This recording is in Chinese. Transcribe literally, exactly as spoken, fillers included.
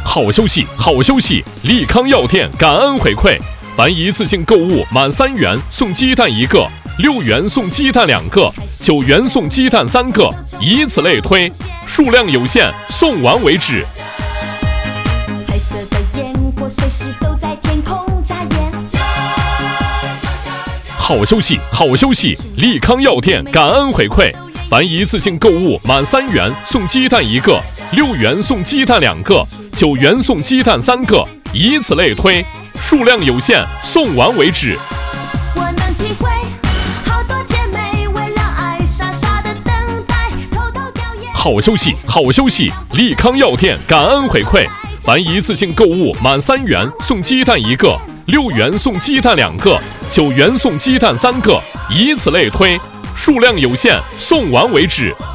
好消息，好消息！利康药店感恩回馈，凡一次性购物满三元送鸡蛋一个，六元送鸡蛋两个，九元送鸡蛋三个，以此类推，数量有限，送完为止。 彩色的烟火随时都在天空眨眼。 好消息，好消息！利康药店感恩回馈，凡一次性购物满三元送鸡蛋一个，六元送鸡蛋两个，九元送鸡蛋三个，以此类推，数量有限，送完为止。 我能体会，好多姐妹为了爱傻傻的等待，偷偷掉眼。 好消息，好消息！利康药店感恩回馈，凡一次性购物满三元送鸡蛋一个，六元送鸡蛋两个，九元送鸡蛋三个，以此类推，数量有限，送完为止。